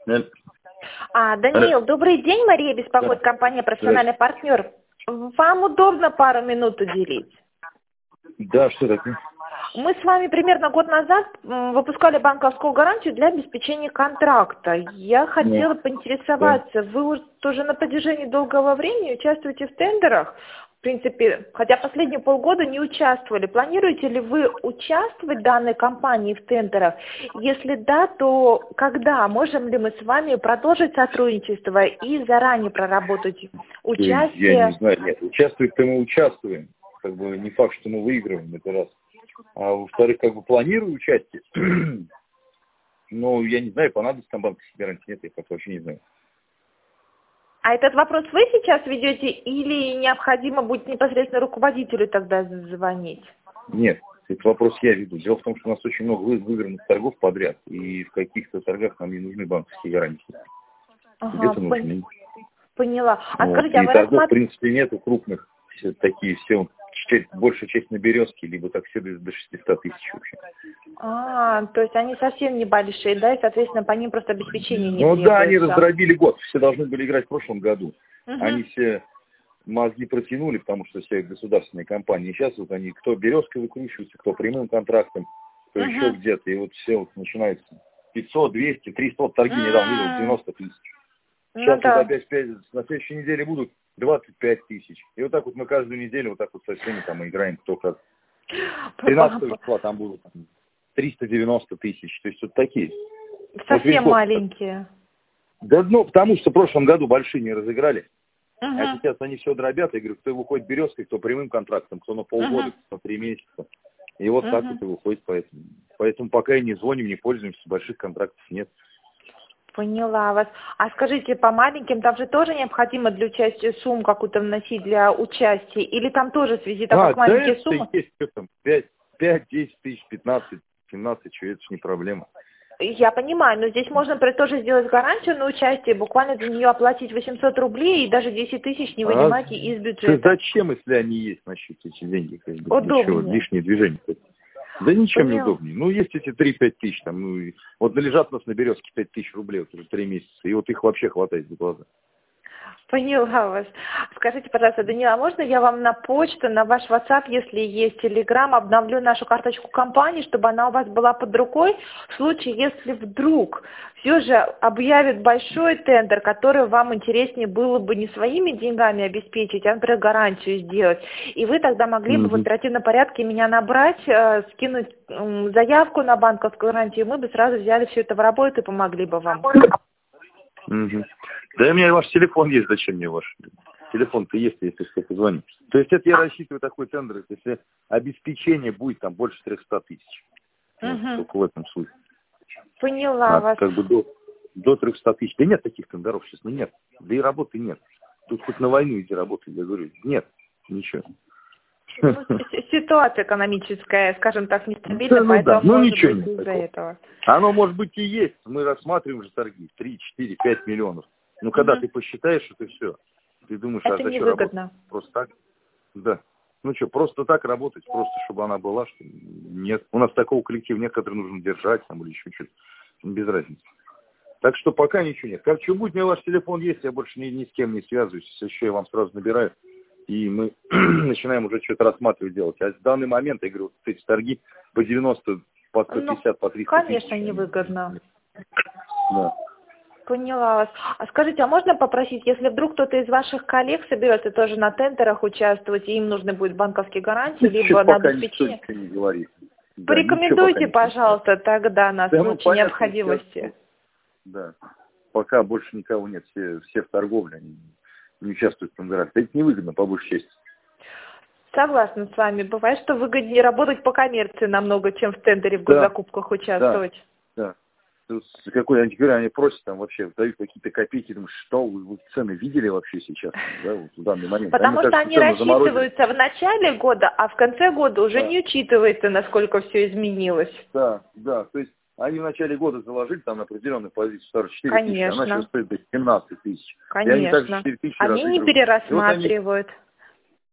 Да. Даниил, добрый день, Мария беспокоит, Да. компания «Профессиональный партнер». Вам удобно пару минут уделить? Да, что такое? Мы с вами примерно год назад выпускали банковскую гарантию для обеспечения контракта. Я хотела Да. поинтересоваться, вы уже тоже на протяжении долгого времени участвуете в тендерах? В принципе, хотя последние полгода не участвовали. Планируете ли вы участвовать в данной компании в тендерах? Если да, то когда? Можем ли мы с вами продолжить сотрудничество и заранее проработать Я не участие? знаю, нет. Участвовать-то мы участвуем. Как бы не факт, что мы выигрываем, это раз. А во-вторых, как бы планирую участие. Но я не знаю, понадобится там банковская гарантия. Нет, я пока вообще не знаю. А этот вопрос вы сейчас ведете или необходимо будет непосредственно руководителю тогда звонить? Нет, этот вопрос я веду. Дело в том, что у нас очень много выигранных торгов подряд. И в каких-то торгах нам не нужны банковские гарантии. Где-то нужны. Поняла. А Вот. скажите, а И вы торгов, в рассматриваете... принципе, нету крупных. Все такие, все, большая часть на березке, либо так все до 600 тысяч вообще. То есть они совсем небольшие, да, и, соответственно, по ним просто обеспечение не Ну да, они требуется. раздробили год. Все должны были играть в прошлом году. Угу. Они все мозги протянули, потому что все государственные компании. Сейчас вот они, кто березкой выкручивается, кто прямым контрактом, кто еще где-то. И вот все вот начинается 500, 200, 300 торги недавно видел, 90 тысяч. Ну Сейчас вот да. опять на следующей неделе будут 25 тысяч. И вот так вот мы каждую неделю вот так вот со всеми там играем, кто как. 13 числа там будут 390 тысяч. То есть вот такие. Вот весь Совсем год. маленькие. Да, ну, потому что в прошлом году большие не разыграли. Угу. А сейчас они все дробят. Я говорю, кто выходит березкой, кто прямым контрактом, кто на полгода, кто на 3 месяца. И вот так вот и выходит поэтому. Поэтому пока и не звоним, не пользуемся, больших контрактов нет. Поняла вас. А скажите, по маленьким там же тоже необходимо для участия сумм какую-то вносить для участия? Или там тоже в связи так как Да, маленькие это суммы? есть, что там, 5, 10 тысяч, 15, 17, что это ж не проблема. Я понимаю, но здесь можно тоже сделать гарантию на участие, буквально за нее оплатить 800 рублей и даже 10 тысяч не вынимать из бюджета. Зачем, если они есть, значит, эти деньги? Как бы, для чего? Удобнее. Лишнее движение. Да ничем не Понял. удобнее. Ну, есть эти 3-5 тысяч, там, ну, вот лежат у нас на березке 5 тысяч рублей, вот уже 3 месяца, и вот их вообще хватает за глаза. Поняла вас. Скажите, пожалуйста, Данила, а можно я вам на почту, на ваш WhatsApp, если есть Telegram, обновлю нашу карточку компании, чтобы она у вас была под рукой, в случае, если вдруг все же объявят большой тендер, который вам интереснее было бы не своими деньгами обеспечить, а, например, гарантию сделать, и вы тогда могли бы в оперативном порядке меня набрать, скинуть заявку на банковскую гарантию, и мы бы сразу взяли все это в работу и помогли бы вам. Да, у меня ваш телефон есть, зачем мне ваш? Телефон-то есть, если что, позвонить. То есть это я рассчитываю такой тендер, если обеспечение будет там больше 300 тысяч. Вот, только в этом случае. Поняла вас. Как бы до 300 тысяч. Да нет таких тендеров сейчас, нет. Да и работы нет. Тут хоть на войну иди работать, я говорю, нет, ничего. Ситуация экономическая, скажем так, нестабильна, поэтому может быть из-за этого. Оно может быть и есть. Мы рассматриваем же торги 3, 4, 5 миллионов. Ну, когда ты посчитаешь, это все. Ты думаешь, это зачем невыгодно. работать? Просто так? Да. Ну что, просто так работать, просто чтобы она была, что нет. У нас такого коллектива нет, который нужно держать там или еще что-то. Без разницы. Так что пока ничего нет. Как что будет, у меня ваш телефон есть, я больше ни с кем не связываюсь. Если еще я вам сразу набираю. И мы начинаем уже что-то рассматривать, делать. А в данный момент, я говорю, вот эти торги по 90, по 150, по 300 конечно, тысяч. невыгодно. Да. Поняла вас. А скажите, а можно попросить, если вдруг кто-то из ваших коллег соберется тоже на тендерах участвовать, и им нужны будут банковские гарантии, либо на обеспечение? Никто не говорит. Порекомендуйте, пожалуйста, тогда на случай необходимости. Да. Пока больше никого нет, все в торговле, они не участвуют в тендерах. Это невыгодно, по большей части. Согласна с вами. Бывает, что выгоднее работать по коммерции намного, чем в тендере в госзакупках участвовать. Да. Какой антиквариат они просят, там вообще дают какие-то копейки, думаешь, что вы цены видели вообще сейчас, да, вот в данный момент? Потому что они рассчитываются в начале года, а в конце года уже не учитывается, насколько все изменилось. Да, то есть они в начале года заложили там на определенную позицию 44 тысячи, а она сейчас стоит до 17 тысяч. Конечно. И они также 4 тысячи они не перерасматривают.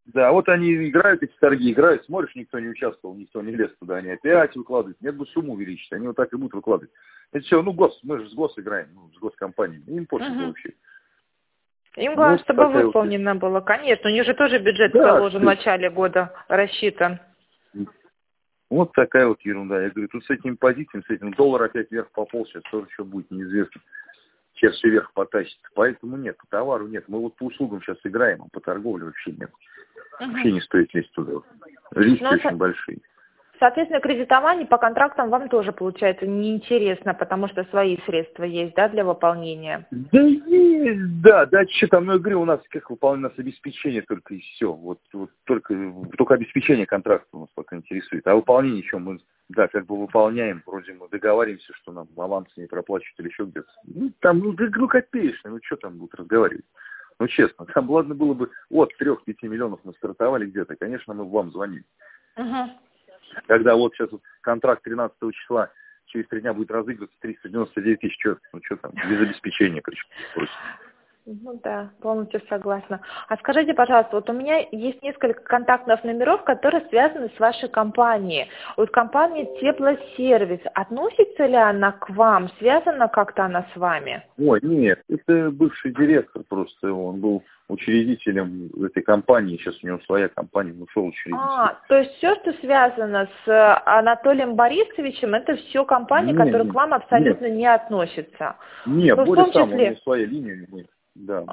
Да, вот они играют, эти торги играют, смотришь, никто не участвовал, никто не лез туда, они опять выкладывают. Нет бы сумму увеличить, они вот так и будут выкладывать. Это все, ну, мы же с ГОС играем, ну, с госкомпаниями, им пофиг вообще. Им главное, Вот чтобы такая выполнено было. Конечно, у них же тоже бюджет да, заложен в начале года, рассчитан. вот такая вот ерунда. Я говорю, тут с этими позициями, с этим доллар опять вверх пополз, сейчас тоже что будет, неизвестно. Сейчас все вверх потащится. Поэтому нет, по товару нет. Мы вот по услугам сейчас играем, а по торговле вообще нет. Вообще не стоит лезть туда. Риски очень большие. Соответственно, кредитование по контрактам вам тоже, получается, неинтересно, потому что свои средства есть, да, для выполнения? Да есть, да, что там, ну, я говорю, у нас как выполнено, у нас обеспечение только и все. Вот только обеспечение контракта у нас пока интересует. А выполнение еще мы, да, как бы выполняем, вроде мы договариваемся, что нам авансы не проплачивают или еще где-то. Ну, там, ну копеечный, ну что там будут разговаривать? Ну, честно, там, ладно, было бы от 3-5 миллионов мы стартовали где-то, конечно, мы вам звонили. Когда вот сейчас вот контракт 13 числа, через 3 дня будет разыгрываться 399 тысяч, что там, без обеспечения причем. Ну да, полностью согласна. А скажите, пожалуйста, вот у меня есть несколько контактных номеров, которые связаны с вашей компанией. Вот компания Теплосервис, относится ли она к вам? Связана как-то она с вами? Ой, нет, это бывший директор просто, он был учредителем этой компании, сейчас у него своя компания, он ушел учредителем. То есть все, что связано с Анатолием Борисовичем, это все компании, которые к вам абсолютно не относятся? Нет, ну, более в том числе... сам, у него своя линия, да.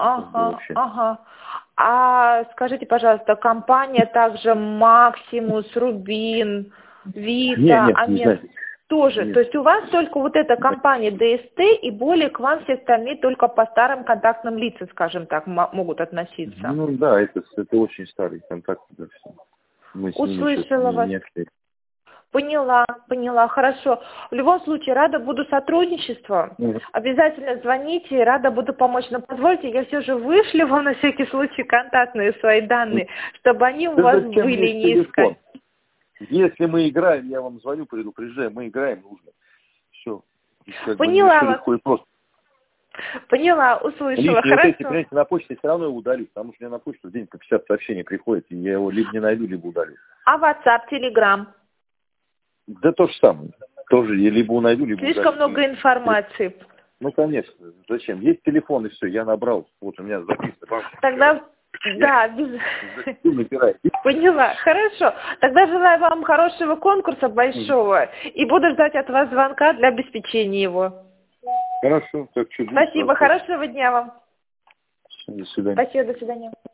А скажите, пожалуйста, компания также Максимус, Рубин, Вита, Амин тоже. Нет. То есть у вас только вот эта компания ДСТ и более к вам все остальные только по старым контактным лицам, скажем так, могут относиться. Ну да, это очень старый контакт. Да, все. Мы с Услышала вас. Не Поняла, хорошо. В любом случае, рада буду сотрудничеству. Обязательно звоните, рада буду помочь. Но позвольте, я все же вышлю вам на всякий случай контактные свои данные, чтобы они у вас были, не искать. Если мы играем, я вам звоню, предупреждаю, мы играем, нужно. Все. Поняла вас. Поняла, услышала, хорошо. Если принимаете на почте, все равно его удалю, потому что мне на почту в день по 50 сообщений приходит, и я его либо не найду, либо удалю. А WhatsApp, Telegram? Да то же самое. Тоже я либо найду, либо Слишком удалю. много информации. Ну, конечно. Зачем? Есть телефон, и все, я набрал. Вот у меня записано. Тогда, да, Поняла, хорошо. Тогда желаю вам хорошего конкурса большого, и буду ждать от вас звонка для обеспечения его. Хорошо, так чудесно. Спасибо, хорошего дня вам. До свидания. Спасибо, до свидания.